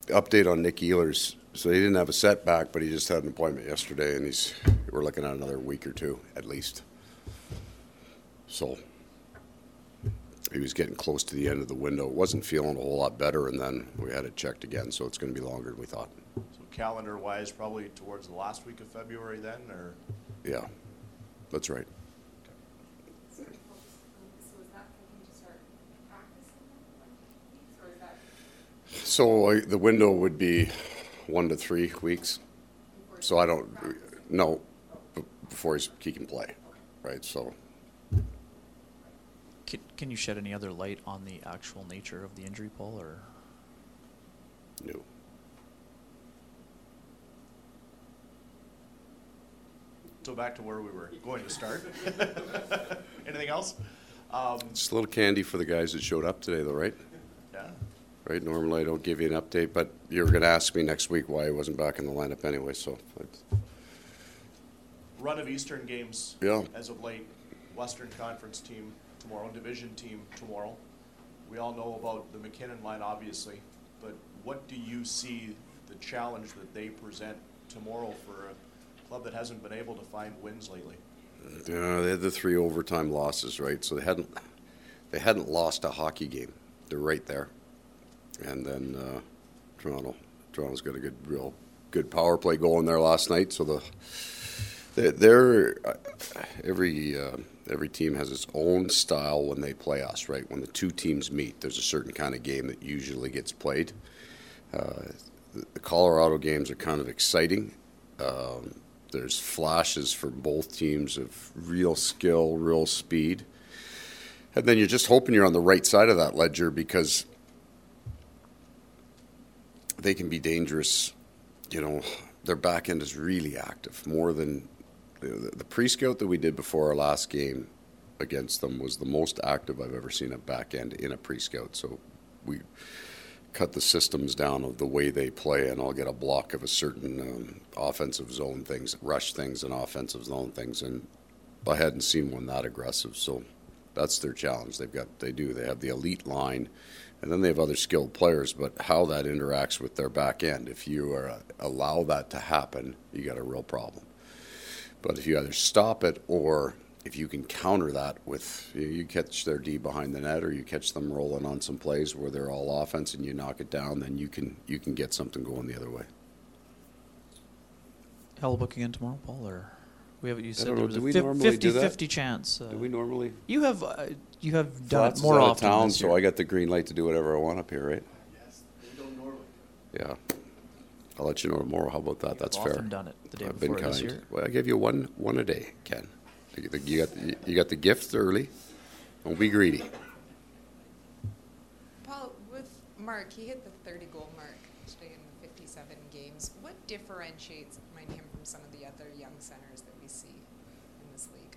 update on Nick Ehlers. So he didn't have a setback, but he just had an appointment yesterday, and we're looking at another week or two at least. So he was getting close to the end of the window. Wasn't feeling a whole lot better, and then we had it checked again, so it's going to be longer than we thought. So calendar-wise, probably towards the last week of February then, or? Yeah, that's right. So is that thinking to start practicing in 1 week, or is that? So the window would be 1 to 3 weeks. So I don't, no, before he can play, right? So. Can you shed any other light on the actual nature of the injury, Paul, or? No. So back to where we were going to start. Anything else? Just a little candy for the guys that showed up today, though, right? Yeah. Right. Normally I don't give you an update, but you're going to ask me next week why I wasn't back in the lineup anyway. So. Run of Eastern games. Yeah. As of late, Western Conference team tomorrow, Division team tomorrow. We all know about the McKinnon line, obviously, but what do you see the challenge that they present tomorrow for a club that hasn't been able to find wins lately? They had the 3 overtime losses, right? So they hadn't lost a hockey game. They're right there. And then Toronto's got a real good power play going there last night. So every team has its own style when they play us, right? When the two teams meet, there's a certain kind of game that usually gets played. The Colorado games are kind of exciting. There's flashes for both teams of real skill, real speed. And then you're just hoping you're on the right side of that ledger because they can be dangerous. You know, their back end is really active, more than the pre-scout that we did before our last game against them was the most active I've ever seen a back end in a pre-scout. So we cut the systems down of the way they play, and I'll get a block of a certain offensive zone things, rush things, and offensive zone things. And I hadn't seen one that aggressive, so that's their challenge. They have the elite line, and then they have other skilled players. But how that interacts with their back end, if you allow that to happen, you got a real problem. But if you either stop it or if you can counter that with you catch their D behind the net or you catch them rolling on some plays where they're all offense and you knock it down, then you can get something going the other way. Hellebuyck again tomorrow, Paul, or you said I don't there know, was do we a normally do that? 50-50 chance. Do we normally? You have done it Flats more is out often of town, this year. so I got the green light to do whatever I want up here, right? Yes, we don't normally. Yeah. I'll let you know tomorrow. How about that? That's fair. I've often done it the day I've before been this kind. year. Well, I give you one a day, Ken. You got the gift early. Don't be greedy. Paul, with Mark, he hit the 30-goal mark today in the 57 games. What differentiates him from some of the other young centers that we see in this league?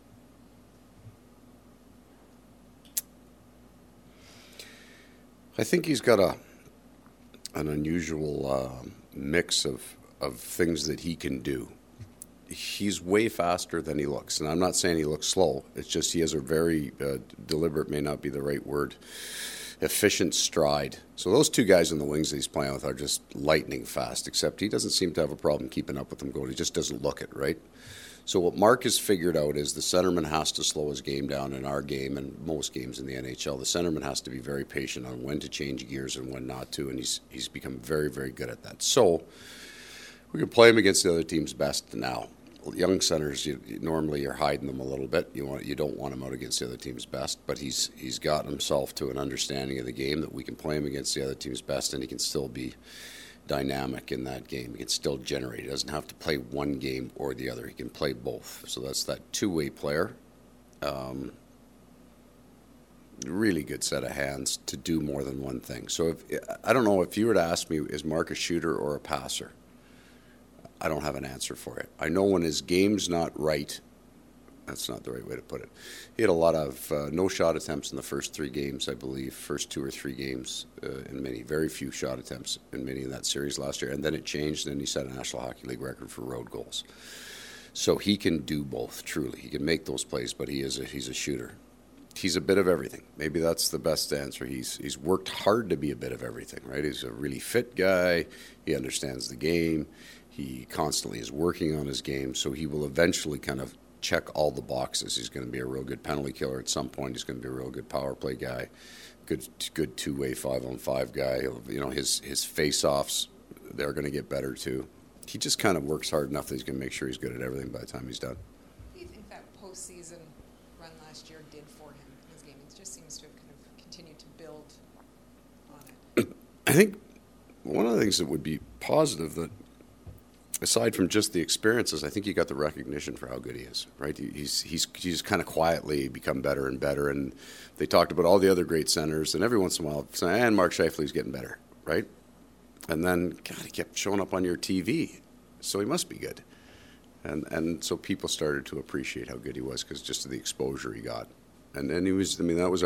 I think he's got an unusual mix of things that he can do. He's way faster than he looks, and I'm not saying he looks slow. It's just he has a very deliberate, may not be the right word, efficient stride. So those two guys in the wings that he's playing with are just lightning fast, except he doesn't seem to have a problem keeping up with them going. He just doesn't look it, right? So what Mark has figured out is the centerman has to slow his game down in our game and most games in the NHL. The centerman has to be very patient on when to change gears and when not to, and he's become very, very good at that. So we can play him against the other team's best now. Young centers, normally you're hiding them a little bit. You don't want him out against the other team's best, but he's gotten himself to an understanding of the game that we can play him against the other team's best, and he can still be dynamic in that game. He can still generate. He doesn't have to play one game or the other. He can play both. So that's that two-way player. Really good set of hands to do more than one thing. So I don't know if you were to ask me, is Mark a shooter or a passer? I don't have an answer for it. I know when his game's not right, that's not the right way to put it. He had a lot of no shot attempts in the first 3 games, I believe, first 2 or 3 games, and very few shot attempts in many in that series last year. And then it changed, and he set a National Hockey League record for road goals. So he can do both, truly. He can make those plays, but he's a shooter. he's a bit of everything. Maybe that's the best answer. He's worked hard to be a bit of everything, right? He's a really fit guy. He understands the game. He constantly is working on his game, so he will eventually kind of check all the boxes. He's going to be a real good penalty killer at some point. He's going to be a real good power play guy, good two-way 5-on-5 guy. You know, his face-offs, they're going to get better too. He just kind of works hard enough that he's going to make sure he's good at everything by the time he's done. What do you think that postseason run last year did for him in his game? It just seems to have kind of continued to build on it. I think one of the things that would be positive, that aside from just the experiences, I think he got the recognition for how good he is, right? He's kind of quietly become better and better, and they talked about all the other great centers, and every once in a while saying, and Mark Scheifele's getting better, right? And then, God, he kept showing up on your TV, so he must be good. And so people started to appreciate how good he was because just of the exposure he got. And he was, I mean, that was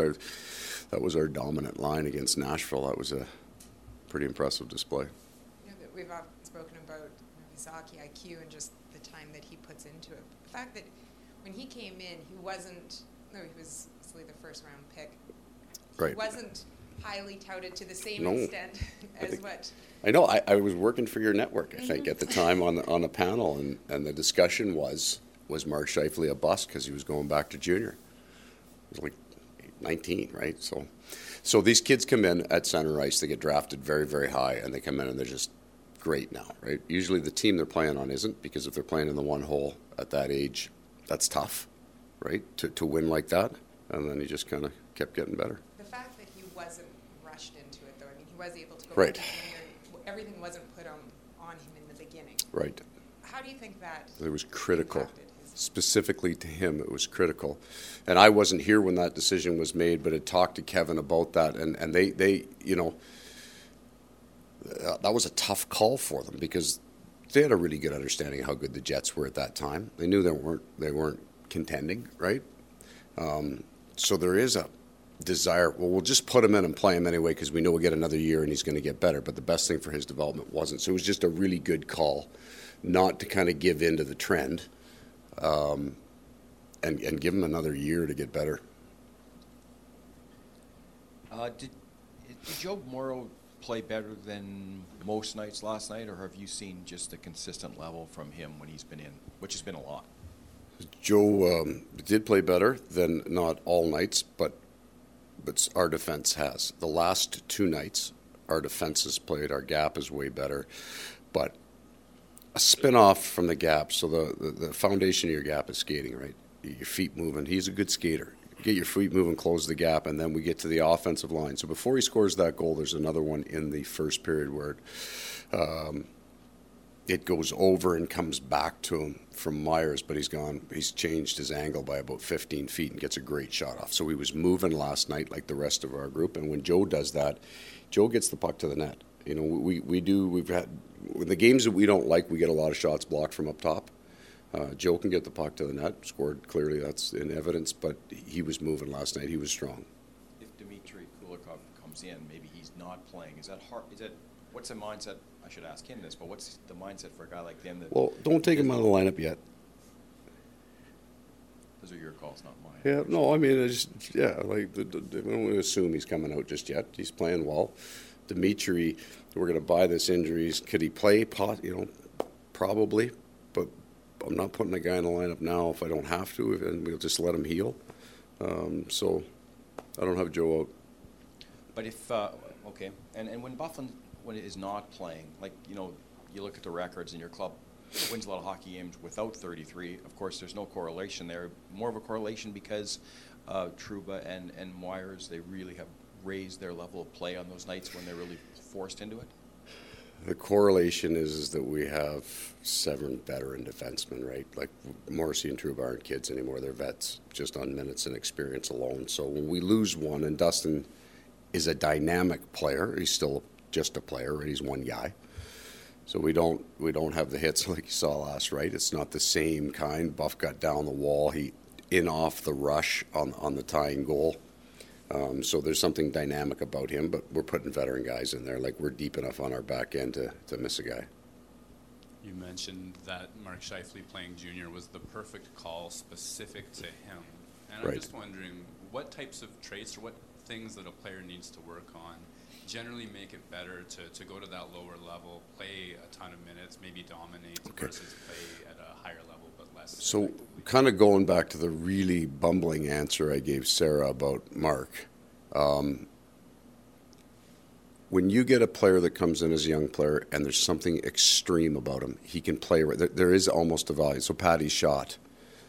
our dominant line against Nashville. That was a pretty impressive display. You know, that we've often spoken about his hockey IQ and just the time that he puts into it. The fact that when he came in, he was basically the first round pick. Right. He wasn't highly touted to the same No. extent as what. I know. I was working for your network, I think, at the time on the panel, and the discussion was Mark Scheifele a bust because he was going back to junior. He was like 19, right? So these kids come in at center ice, they get drafted very, very high, and they come in and they're just great now, right? Usually the team they're playing on isn't, because if they're playing in the one hole at that age, that's tough, right? To win like that, and then he just kind of kept getting better. The fact that he wasn't rushed into it, though, I mean, he was able to go Right. into junior. Everything wasn't put on him in the beginning. Right. How do you think that It was critical. impacted his? Specifically to him, it was critical. And I wasn't here when that decision was made, but had talked to Kevin about that, and they you know, that was a tough call for them because they had a really good understanding of how good the Jets were at that time. They knew they weren't contending, right? So there is a desire, well, we'll just put him in and play him anyway because we know we'll get another year and he's going to get better. But the best thing for his development wasn't. So it was just a really good call not to kind of give in to the trend and give him another year to get better. Did Joe Morrow play better than most nights last night, or have you seen just a consistent level from him when he's been in, which has been a lot? Joe did play better than not all nights, but our defense has. The last two nights, our defense has played. Our gap is way better. But a spin-off from the gap, so the foundation of your gap is skating, right? Your feet moving. He's a good skater. Get your feet moving, close the gap, and then we get to the offensive line. So before he scores that goal, there's another one in the first period where it goes over and comes back to him from Myers, but he's changed his angle by about 15 feet and gets a great shot off. So he was moving last night like the rest of our group, and when Joe does that, Joe gets the puck to the net. You know, we've had the games that we don't like, we get a lot of shots blocked from up top. Joe can get the puck to the net, scored clearly, that's in evidence, but he was moving last night. He was strong. If Dmitry Kulikov comes in, maybe he's not playing. Is that hard? What's the mindset? I should ask him this, but what's the mindset for a guy like him? Well, don't take him out of the lineup yet. Those are your calls, not mine. Yeah, no, I mean, we don't assume he's coming out just yet. He's playing well. Dmitry, we're going to buy this injuries. Could he play? Probably, but I'm not putting a guy in the lineup now if I don't have to, and we'll just let him heal. So I don't have Joe out. But if okay, and when Byfuglien is not playing, like, you know, you look at the records and your club wins a lot of hockey games without 33. Of course, there's no correlation there. More of a correlation because Trouba and Myers, they really have raised their level of play on those nights when they're really forced into it. The correlation is that we have 7 veteran defensemen, right? Like Morrissey and Trouba aren't kids anymore; they're vets, just on minutes and experience alone. So when we lose one, and Dustin is a dynamic player, he's still just a player, right? He's one guy. So we don't have the hits like you saw last, right? It's not the same kind. Buff got down the wall. He in off the rush on the tying goal. So there's something dynamic about him, but we're putting veteran guys in there. Like, we're deep enough on our back end to miss a guy. You mentioned that Mark Scheifele playing junior was the perfect call specific to him. And I'm Right. just wondering, what types of traits or what things that a player needs to work on generally make it better to go to that lower level, play a ton of minutes, maybe dominate versus play at a higher level but less So effectively? kind of going back to the really bumbling answer I gave Sarah about Mark, when you get a player that comes in as a young player and there's something extreme about him, he can play. There is almost a value. So Patty's shot,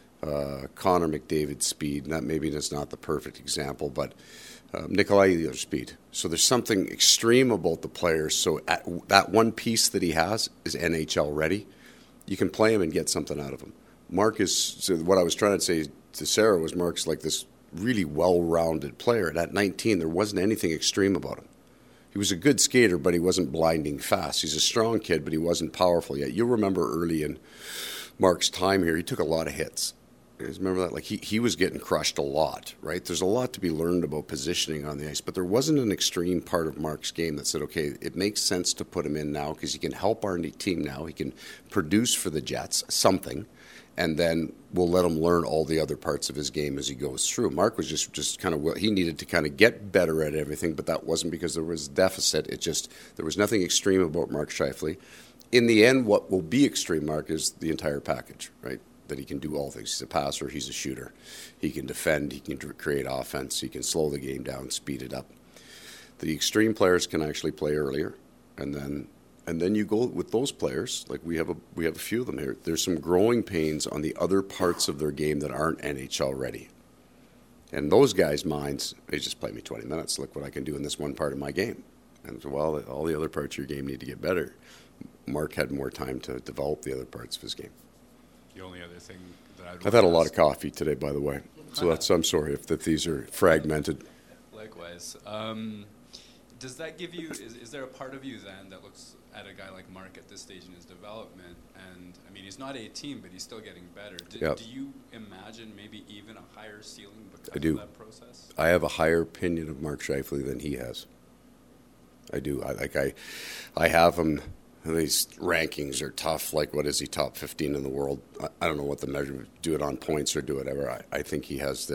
Connor McDavid's speed, and that maybe is not the perfect example, but Nikolai Ehlers' speed. So there's something extreme about the players. So that one piece that he has is NHL ready. You can play him and get something out of him. Mark is, so what I was trying to say to Sarah was Mark's like this really well-rounded player. And at 19, there wasn't anything extreme about him. He was a good skater, but he wasn't blinding fast. He's a strong kid, but he wasn't powerful yet. You'll remember early in Mark's time here, he took a lot of hits. You guys remember that? Like he was getting crushed a lot, right? There's a lot to be learned about positioning on the ice, but there wasn't an extreme part of Mark's game that said, okay, it makes sense to put him in now because he can help our team now. He can produce for the Jets something, and then we'll let him learn all the other parts of his game as he goes through. Mark was just kind of, he needed to kind of get better at everything, but that wasn't because there was deficit. It just, there was nothing extreme about Mark Scheifele. In the end, what will be extreme, Mark, is the entire package, right? That he can do all things. He's a passer, he's a shooter. He can defend, he can create offense, he can slow the game down, speed it up. The extreme players can actually play earlier, and then you go with those players, like we have a few of them here. There's some growing pains on the other parts of their game that aren't NHL ready. And those guys' minds, they just play me 20 minutes, look what I can do in this one part of my game. And so, well, all the other parts of your game need to get better. Mark had more time to develop the other parts of his game. The only other thing that I've had a lot of coffee today, by the way, so I'm sorry if these are fragmented. Likewise. Does that give you, is there a part of you then that looks at a guy like Mark at this stage in his development, and I mean, he's not 18, but he's still getting better. Yep. Do you imagine maybe even a higher ceiling because I do. of that process? I have a higher opinion of Mark Scheifele than he has. I do. I have him. These rankings are tough. Like, what is he, top 15 in the world? I don't know what the measure. Do it on points or do whatever. I think he has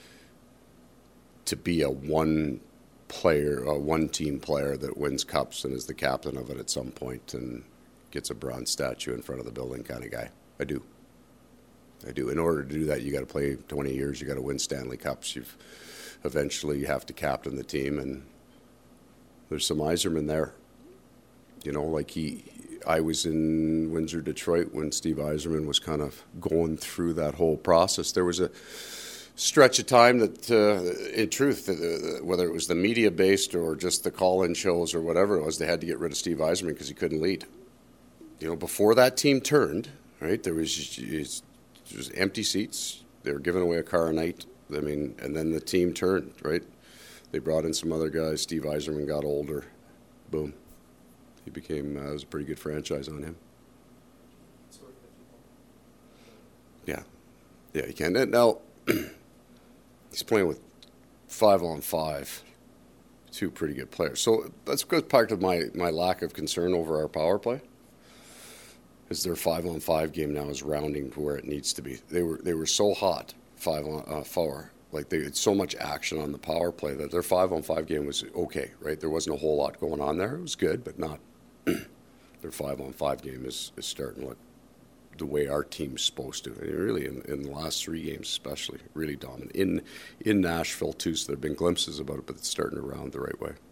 to be a one team player that wins cups and is the captain of it at some point and gets a bronze statue in front of the building kind of guy. I do. In order to do that, you got to play 20 years. You got to win Stanley Cups. Eventually you have to captain the team, and there's some Yzerman there. You know, like I was in Windsor, Detroit when Steve Yzerman was kind of going through that whole process. There was a stretch of time that, in truth, whether it was the media-based or just the call-in shows or whatever it was, they had to get rid of Steve Yzerman because he couldn't lead. You know, before that team turned, right, there was just empty seats. They were giving away a car a night. I mean, and then the team turned, right? They brought in some other guys. Steve Yzerman got older. Boom. He became, it was a pretty good franchise on him. Yeah, he can. And now, he's playing with 5-on-5, two pretty good players. So that's good part of my lack of concern over our power play. Is their 5-on-5 game now is rounding to where it needs to be. They were so hot 5-on-4, like they had so much action on the power play that their 5-on-5 game was okay, right? There wasn't a whole lot going on there. It was good, but not. Their 5-on-5 game is starting to look the way our team's supposed to. And really, in the last 3 games especially, really dominant. In Nashville, too, so there have been glimpses about it, but it's starting to round the right way.